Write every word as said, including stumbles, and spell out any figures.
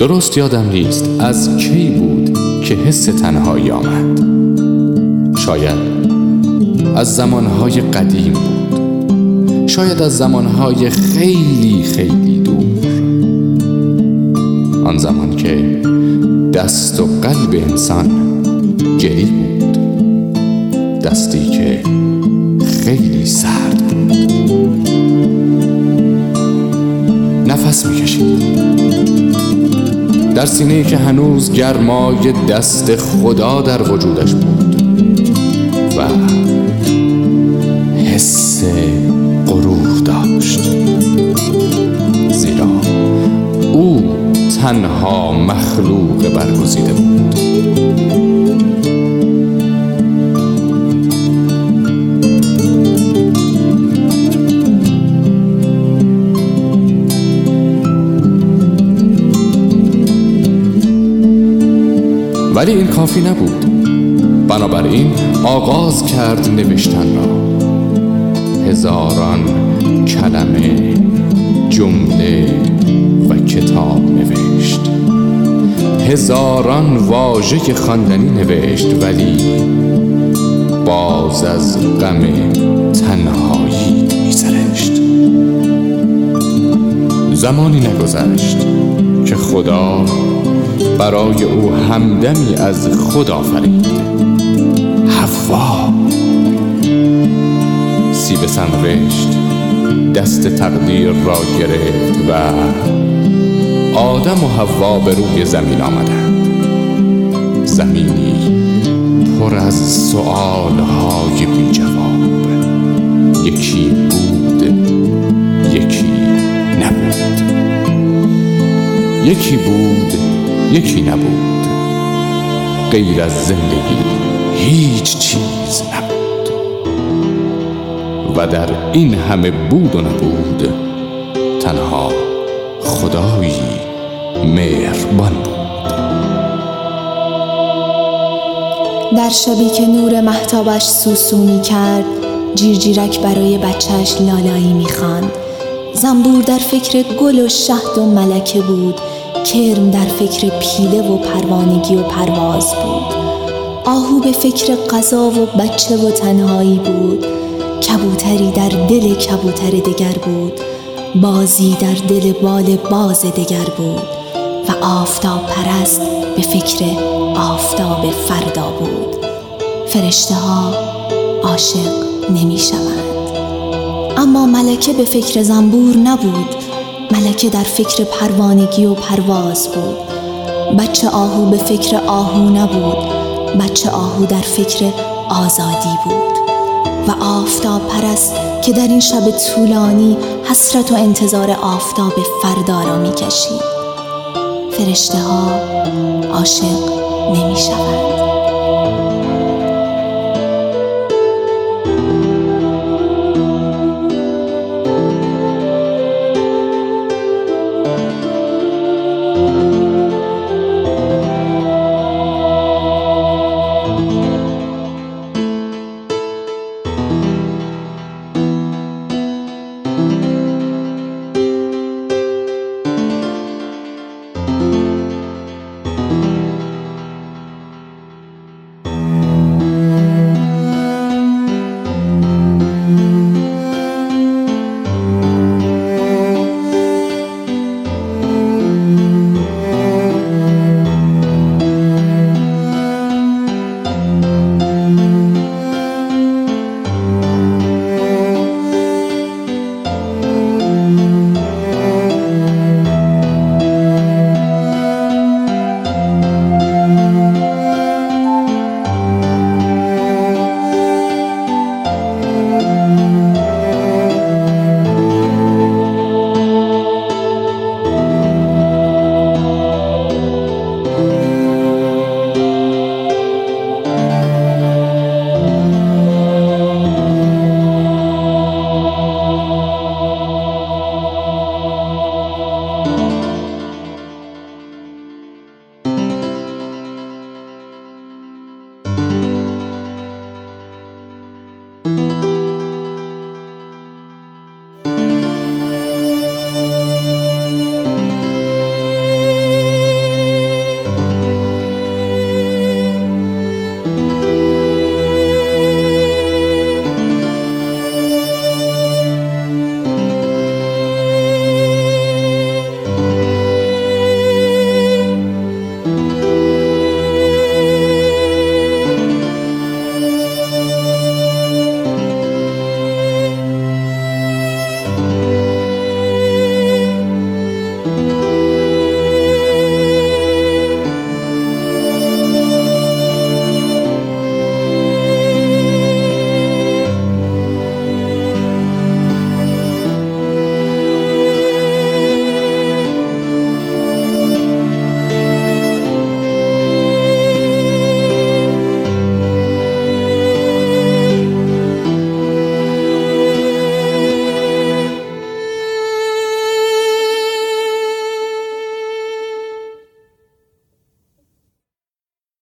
درست یادم نیست از کی بود که حس تنهایی آمد. شاید از زمانهای قدیم بود، شاید از زمانهای خیلی خیلی دور، آن زمان که دست و قلب انسان گلی بود، دستی که خیلی سرد بود. نفس میکشید در سینه‌ای که هنوز گرمای دست خدا در وجودش بود و حس غرور داشت، زیرا او تنها مخلوق برگزیده بود. ولی این کافی نبود. بنابراین آغاز کرد نوشتن را. هزاران کلمه، جمله و کتاب نوشت، هزاران واژه خواندنی نوشت، ولی باز از غم تنهایی می‌سرشت. زمانی نگذشت که خدا برای او همدمی از خود آفرید. حوا سیب سنوشت دست تقدیر را گرفت و آدم و حوا به روی زمین آمدند. زمینی پر از سؤالهای بی جواب. یکی بود، یکی نبود. یکی بود، یکی نبود. غیر از زندگی هیچ چیز نبود. و در این همه بود و نبود تنها خدایی مهربان بود. در شبی که نور مهتابش سوسو می کرد، جیرجیرک برای بچهش لالایی می خواند. زنبور در فکر گل و شهد و ملکه بود. کرم در فکر پیله و پروانگی و پرواز بود. آهو به فکر غذا و بچه و تنهایی بود. کبوتری در دل کبوتر دگر بود. بازی در دل بال باز دگر بود. و آفتاب پرست به فکر آفتاب فردا بود. فرشته ها عاشق نمی شوند. اما ملکه به فکر زنبور نبود. ملکه در فکر پروانگی و پرواز بود. بچه آهو به فکر آهو نبود. بچه آهو در فکر آزادی بود. و آفتاب پرست که در این شب طولانی حسرت و انتظار آفتاب فردا را می کشید. فرشته ها عاشق نمی شوند.